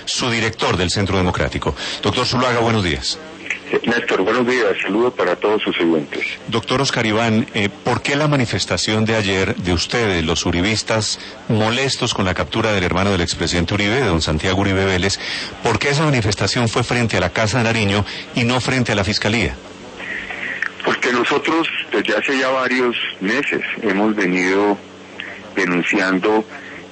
su director del Centro Democrático. Doctor Zuluaga, buenos días. Néstor, buenos días. Saludos para todos sus oyentes. Doctor Oscar Iván, ¿por qué la manifestación de ayer de ustedes, los uribistas, molestos con la captura del hermano del expresidente Uribe, de don Santiago Uribe Vélez, por qué esa manifestación fue frente a la Casa de Nariño y no frente a la Fiscalía? Porque nosotros desde hace ya varios meses hemos venido denunciando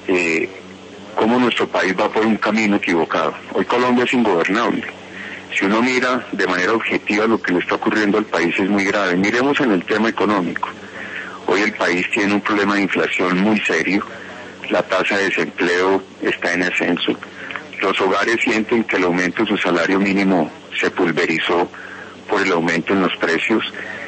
cómo nuestro país va por un camino equivocado. Hoy Colombia es ingobernable. Si uno mira de manera objetiva lo que le está ocurriendo al país es muy grave. Miremos en el tema económico. Hoy el país tiene un problema de inflación muy serio. La tasa de desempleo está en ascenso. Los hogares sienten que el aumento de su salario mínimo se pulverizó por el aumento en los precios.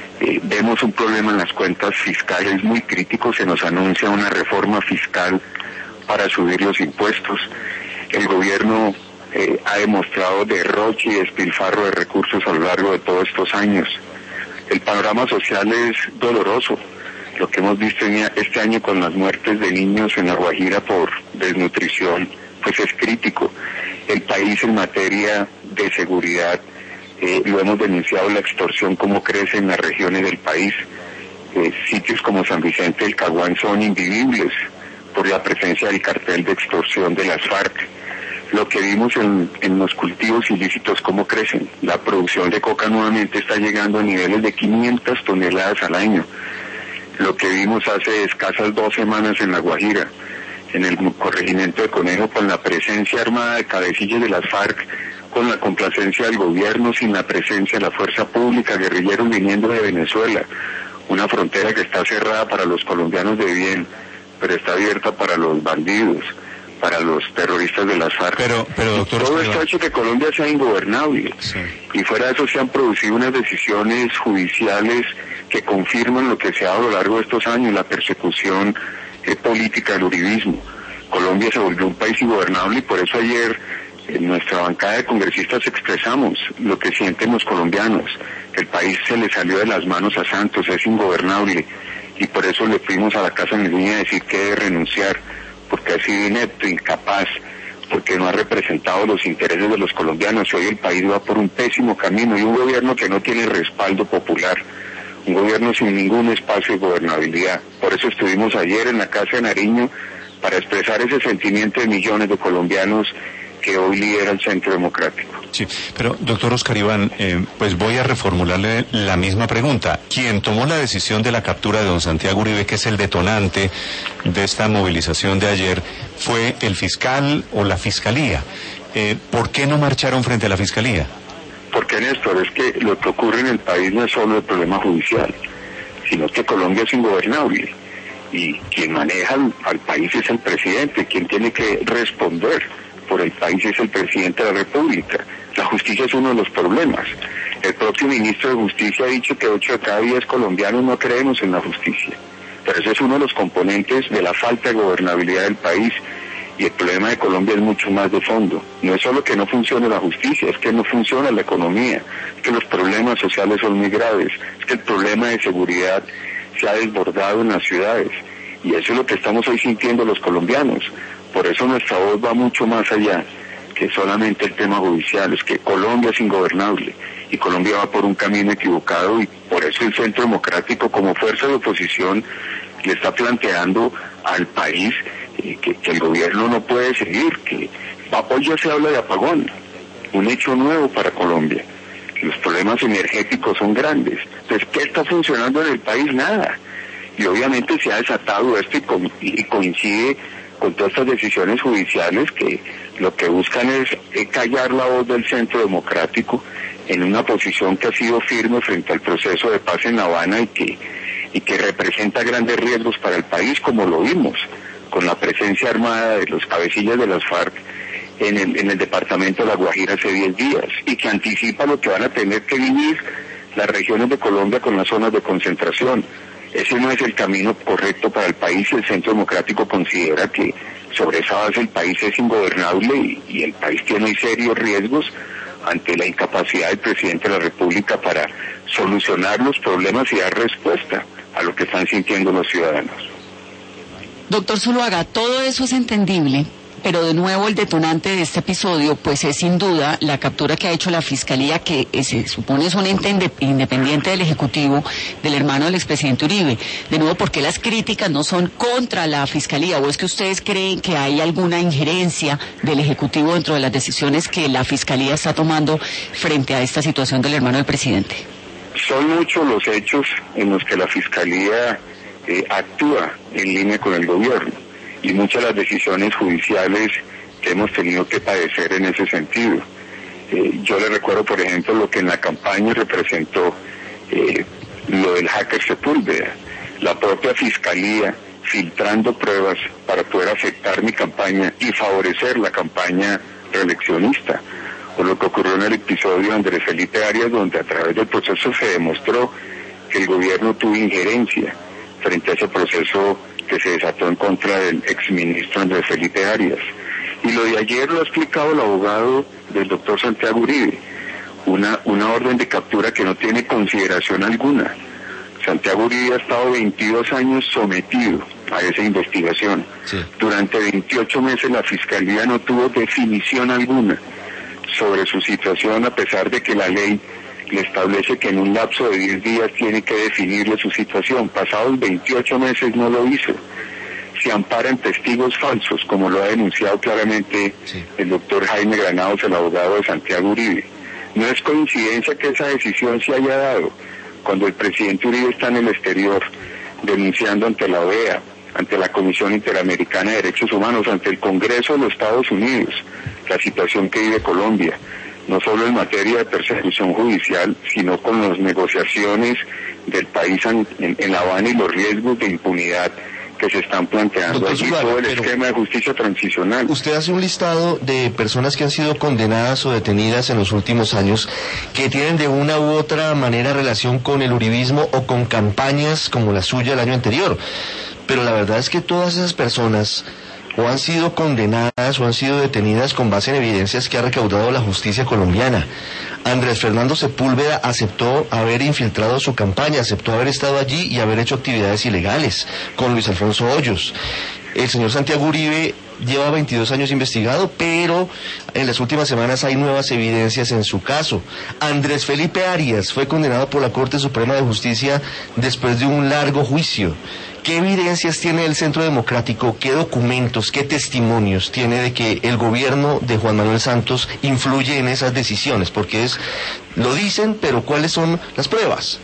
Vemos un problema en las cuentas fiscales muy crítico. Se nos anuncia una reforma fiscal para subir los impuestos. El gobierno ha demostrado derroche y despilfarro de recursos a lo largo de todos estos años. El panorama social es doloroso. Lo que hemos visto este año con las muertes de niños en La Guajira por desnutrición, pues es crítico. El país en materia de seguridad, lo hemos denunciado, la extorsión como crece en las regiones del país. Sitios como San Vicente del Caguán son invivibles por la presencia del cartel de extorsión de las FARC. Lo que vimos en los cultivos ilícitos, cómo crecen. La producción de coca nuevamente está llegando a niveles de 500 toneladas al año. Lo que vimos hace escasas 2 semanas en La Guajira, en el corregimiento de Conejo, con la presencia armada de cabecillas de las FARC, con la complacencia del gobierno, sin la presencia de la fuerza pública, guerrilleros viniendo de Venezuela, una frontera que está cerrada para los colombianos de bien, pero está abierta para los bandidos, para los terroristas de las FARC. Pero doctor, todo esto ha hecho que Colombia sea ingobernable. Sí. Y fuera de eso se han producido unas decisiones judiciales que confirman lo que se ha dado a lo largo de estos años, la persecución política del uribismo. Colombia se volvió un país ingobernable y por eso ayer en nuestra bancada de congresistas expresamos lo que sienten los colombianos, que el país se le salió de las manos a Santos, es ingobernable, y por eso le fuimos a la Casa de Nariño a decir que debe renunciar, porque ha sido inepto, incapaz, porque no ha representado los intereses de los colombianos. Hoy el país va por un pésimo camino y un gobierno que no tiene respaldo popular, un gobierno sin ningún espacio de gobernabilidad. Por eso estuvimos ayer en la Casa de Nariño para expresar ese sentimiento de millones de colombianos que hoy lidera el Centro Democrático. Sí, pero doctor Oscar Iván, pues voy a reformularle la misma pregunta. ¿Quién tomó la decisión de la captura de don Santiago Uribe, que es el detonante de esta movilización de ayer, fue el fiscal o la fiscalía? ¿Por qué no marcharon frente a la fiscalía? Porque, Néstor, es que lo que ocurre en el país no es solo el problema judicial, sino que Colombia es ingobernable y quien maneja al país es el presidente, quien tiene que responder por el país es el presidente de la República. La justicia es uno de los problemas. El propio ministro de Justicia ha dicho que 8 de cada 10 colombianos no creemos en la justicia. Pero ese es uno de los componentes de la falta de gobernabilidad del país. Y el problema de Colombia es mucho más de fondo. No es solo que no funcione la justicia, es que no funciona la economía, es que los problemas sociales son muy graves, es que el problema de seguridad se ha desbordado en las ciudades. Y eso es lo que estamos hoy sintiendo los colombianos. Por eso nuestra voz va mucho más allá que solamente el tema judicial. Es que Colombia es ingobernable y Colombia va por un camino equivocado y por eso el Centro Democrático como fuerza de oposición le está planteando al país que el gobierno no puede seguir, que hoy ya se habla de apagón, un hecho nuevo para Colombia. Los problemas energéticos son grandes. Entonces, ¿qué está funcionando en el país? Nada. Y obviamente se ha desatado esto y coincide con todas estas decisiones judiciales que lo que buscan es callar la voz del Centro Democrático en una posición que ha sido firme frente al proceso de paz en La Habana y que representa grandes riesgos para el país, como lo vimos con la presencia armada de los cabecillas de las FARC en el departamento de La Guajira hace 10 días y que anticipa lo que van a tener que vivir las regiones de Colombia con las zonas de concentración. Ese no es el camino correcto para el país y el Centro Democrático considera que sobre esa base el país es ingobernable y el país tiene hoy serios riesgos ante la incapacidad del presidente de la República para solucionar los problemas y dar respuesta a lo que están sintiendo los ciudadanos. Doctor Zuluaga, todo eso es entendible, Pero de nuevo el detonante de este episodio pues es sin duda la captura que ha hecho la Fiscalía, que se supone es un ente independiente del Ejecutivo, del hermano del expresidente Uribe. De nuevo, ¿por qué las críticas no son contra la Fiscalía? ¿O es que ustedes creen que hay alguna injerencia del Ejecutivo dentro de las decisiones que la Fiscalía está tomando frente a esta situación del hermano del presidente? Son muchos los hechos en los que la Fiscalía actúa en línea con el gobierno, y muchas de las decisiones judiciales que hemos tenido que padecer en ese sentido. Yo le recuerdo, por ejemplo, lo que en la campaña representó lo del hacker Sepúlveda, la propia Fiscalía filtrando pruebas para poder afectar mi campaña y favorecer la campaña reeleccionista, o lo que ocurrió en el episodio de Andrés Felipe Arias, donde a través del proceso se demostró que el gobierno tuvo injerencia frente a ese proceso que se desató en contra del exministro Andrés Felipe Arias. Y lo de ayer lo ha explicado el abogado del doctor Santiago Uribe, una orden de captura que no tiene consideración alguna. Santiago Uribe ha estado 22 años sometido a esa investigación. Sí. Durante 28 meses la Fiscalía no tuvo definición alguna sobre su situación, a pesar de que la ley le establece que en un lapso de 10 días tiene que definirle su situación. Pasados 28 meses no lo hizo. Se ampara en testigos falsos, como lo ha denunciado claramente el doctor Jaime Granados, el abogado de Santiago Uribe. No es coincidencia que esa decisión se haya dado cuando el presidente Uribe está en el exterior denunciando ante la OEA, ante la Comisión Interamericana de Derechos Humanos, ante el Congreso de los Estados Unidos, la situación que vive Colombia, no solo en materia de persecución judicial, sino con las negociaciones del país en La Habana y los riesgos de impunidad que se están planteando allí, todo el esquema de justicia transicional. Usted hace un listado de personas que han sido condenadas o detenidas en los últimos años, que tienen de una u otra manera relación con el uribismo o con campañas como la suya el año anterior. Pero la verdad es que todas esas personas o han sido condenadas o han sido detenidas con base en evidencias que ha recaudado la justicia colombiana. Andrés Fernando Sepúlveda aceptó haber infiltrado su campaña, aceptó haber estado allí y haber hecho actividades ilegales con Luis Alfonso Hoyos. El señor Santiago Uribe lleva 22 años investigado, pero en las últimas semanas hay nuevas evidencias en su caso. Andrés Felipe Arias fue condenado por la Corte Suprema de Justicia después de un largo juicio. ¿Qué evidencias tiene el Centro Democrático, qué documentos, qué testimonios tiene de que el gobierno de Juan Manuel Santos influye en esas decisiones? Porque lo dicen, pero ¿cuáles son las pruebas?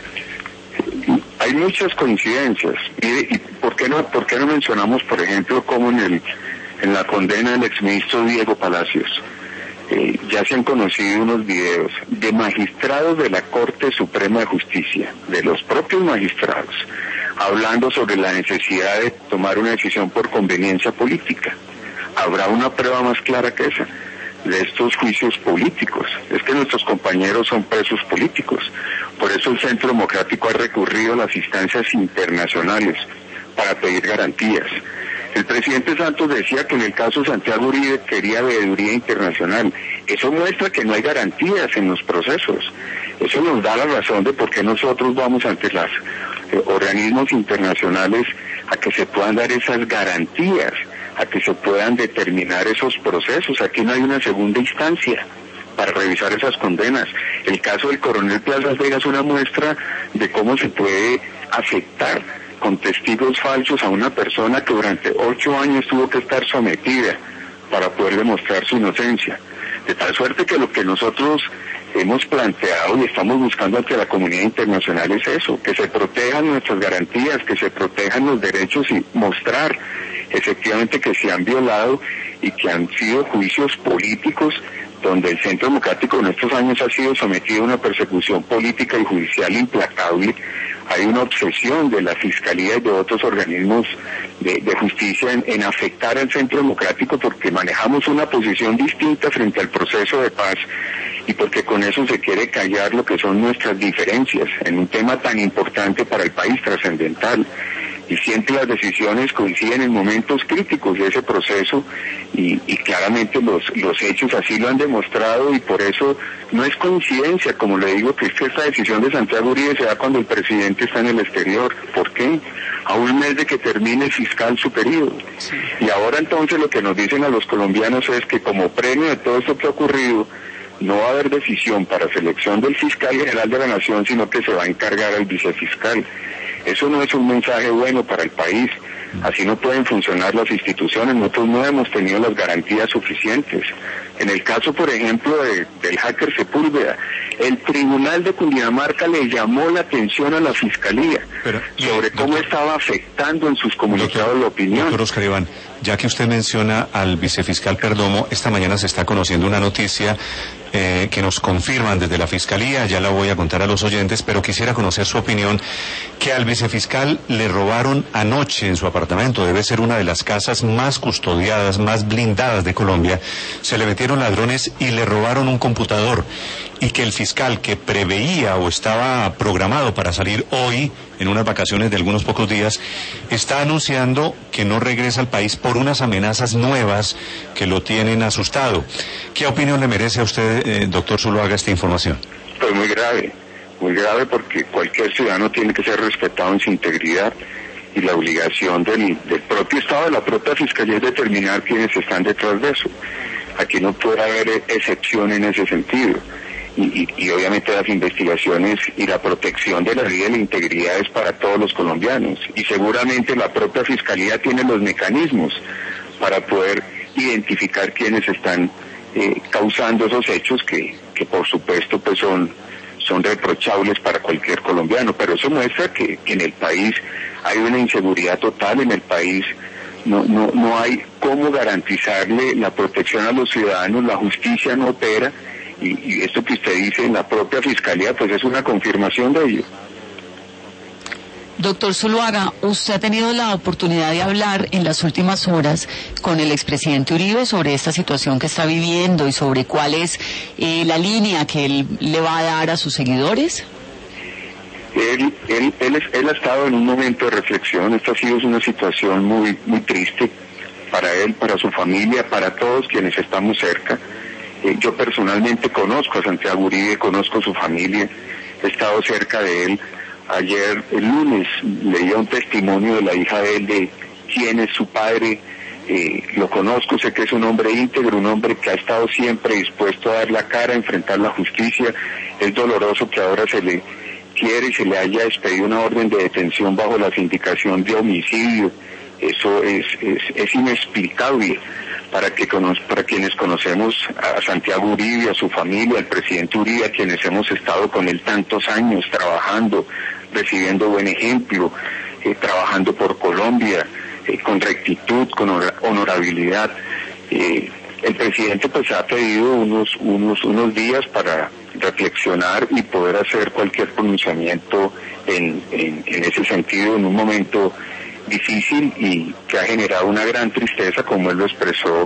Hay muchas coincidencias. ¿Y por qué no mencionamos, por ejemplo, cómo en la condena del exministro Diego Palacios ya se han conocido unos videos de magistrados de la Corte Suprema de Justicia, de los propios magistrados, hablando sobre la necesidad de tomar una decisión por conveniencia política? ¿Habrá una prueba más clara que esa de estos juicios políticos? Es que nuestros compañeros son presos políticos. Por eso el Centro Democrático ha recurrido a las instancias internacionales para pedir garantías. El presidente Santos decía que en el caso Santiago Uribe quería veeduría internacional. Eso muestra que no hay garantías en los procesos. Eso nos da la razón de por qué nosotros vamos ante los organismos internacionales a que se puedan dar esas garantías, a que se puedan determinar esos procesos. Aquí no hay una segunda instancia para revisar esas condenas. El caso del coronel Plazas Vega es una muestra de cómo se puede afectar con testigos falsos a una persona que durante 8 años tuvo que estar sometida para poder demostrar su inocencia. De tal suerte que lo que nosotros hemos planteado y estamos buscando ante la comunidad internacional es eso, que se protejan nuestras garantías, que se protejan los derechos y mostrar efectivamente que se han violado y que han sido juicios políticos donde el Centro Democrático en estos años ha sido sometido a una persecución política y judicial implacable. Hay una obsesión de la Fiscalía y de otros organismos de justicia en afectar al Centro Democrático porque manejamos una posición distinta frente al proceso de paz y porque con eso se quiere callar lo que son nuestras diferencias en un tema tan importante para el país, trascendental. y siempre las decisiones coinciden en momentos críticos de ese proceso y claramente los hechos así lo han demostrado, y por eso no es coincidencia, como le digo, que esta decisión de Santiago Uribe se da cuando el presidente está en el exterior. ¿Por qué? A un mes de que termine el fiscal su periodo. Y ahora entonces lo que nos dicen a los colombianos es que como premio de todo esto que ha ocurrido, no va a haber decisión para selección del fiscal general de la Nación, sino que se va a encargar al vicefiscal. Eso no es un mensaje bueno para el país. Así no pueden funcionar las instituciones. Nosotros no hemos tenido las garantías suficientes. En el caso, por ejemplo, del hacker Sepúlveda, el Tribunal de Cundinamarca le llamó la atención a la Fiscalía sobre cómo estaba afectando en sus comunicados la opinión. Doctor Oscar Iván, ya que usted menciona al vicefiscal Perdomo, esta mañana se está conociendo una noticia que nos confirman desde la Fiscalía, ya la voy a contar a los oyentes, pero quisiera conocer su opinión, que al vicefiscal le robaron anoche en su apartamento, debe ser una de las casas más custodiadas, más blindadas de Colombia, se le metieron ladrones y le robaron un computador, y que el fiscal que preveía o estaba programado para salir hoy, en unas vacaciones de algunos pocos días, está anunciando que no regresa al país por unas amenazas nuevas que lo tienen asustado. ¿Qué opinión le merece a usted, doctor Zuluaga, esta información? Pues muy grave porque cualquier ciudadano tiene que ser respetado en su integridad, y la obligación del propio Estado, de la propia Fiscalía, es determinar quiénes están detrás de eso. Aquí no puede haber excepción en ese sentido. Y obviamente las investigaciones y la protección de la vida y la integridad es para todos los colombianos, y seguramente la propia Fiscalía tiene los mecanismos para poder identificar quiénes están causando esos hechos que por supuesto pues son reprochables para cualquier colombiano, pero eso muestra que en el país hay una inseguridad total. En el país no hay cómo garantizarle la protección a los ciudadanos, la justicia no opera, y esto que usted dice en la propia Fiscalía pues es una confirmación de ello. Doctor Zuluaga, usted ha tenido la oportunidad de hablar en las últimas horas con el expresidente Uribe sobre esta situación que está viviendo y sobre cuál es la línea que él le va a dar a sus seguidores. Él ha estado en un momento de reflexión. Esta ha sido una situación muy triste para él, para su familia, para todos quienes estamos cerca. Yo personalmente conozco a Santiago Uribe, conozco su familia, he estado cerca de él. Ayer, el lunes, leía un testimonio de la hija de él de quién es su padre. Lo conozco, sé que es un hombre íntegro, un hombre que ha estado siempre dispuesto a dar la cara, a enfrentar la justicia. Es doloroso que ahora se le quiere y se le haya expedido una orden de detención bajo la sindicación de homicidio. Eso es inexplicable para quienes conocemos a Santiago Uribe, a su familia, al presidente Uribe, a quienes hemos estado con él tantos años trabajando, recibiendo buen ejemplo, trabajando por Colombia, con rectitud, con honorabilidad. El presidente pues ha pedido unos días para reflexionar y poder hacer cualquier pronunciamiento en ese sentido, en un momento difícil y que ha generado una gran tristeza, como él lo expresó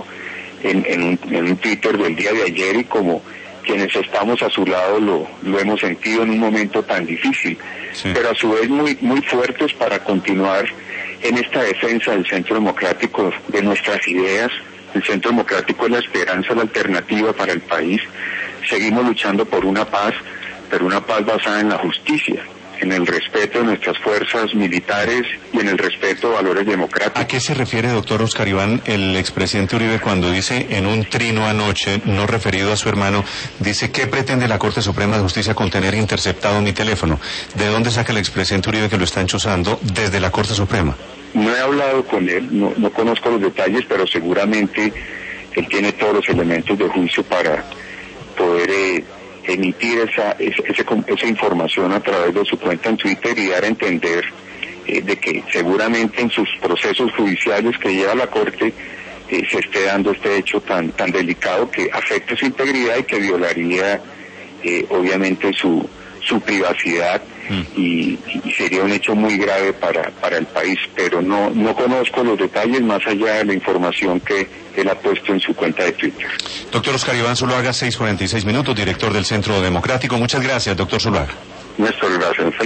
en un Twitter del día de ayer, y como quienes estamos a su lado lo hemos sentido en un momento tan difícil, sí, pero a su vez muy fuertes para continuar en esta defensa del Centro Democrático, de nuestras ideas. El Centro Democrático es la esperanza, la alternativa para el país. Seguimos luchando por una paz, pero una paz basada en la justicia, en el respeto de nuestras fuerzas militares y en el respeto a valores democráticos. ¿A qué se refiere, doctor Oscar Iván, el expresidente Uribe cuando dice en un trino anoche, no referido a su hermano, dice ¿qué pretende la Corte Suprema de Justicia con tener interceptado mi teléfono? ¿De dónde saca el expresidente Uribe que lo están chuzando desde la Corte Suprema? No he hablado con él, no conozco los detalles, pero seguramente él tiene todos los elementos de juicio para poder emitir esa información a través de su cuenta en Twitter y dar a entender de que seguramente en sus procesos judiciales que lleva la Corte se esté dando este hecho tan delicado que afecta su integridad y que violaría obviamente su privacidad y sería un hecho muy grave para el país, pero no conozco los detalles más allá de la información que él ha puesto en su cuenta de Twitter. Doctor Oscar Iván Zuluaga, 6:46 minutos, director del Centro Democrático. Muchas gracias, doctor Zuluaga. Néstor, gracias.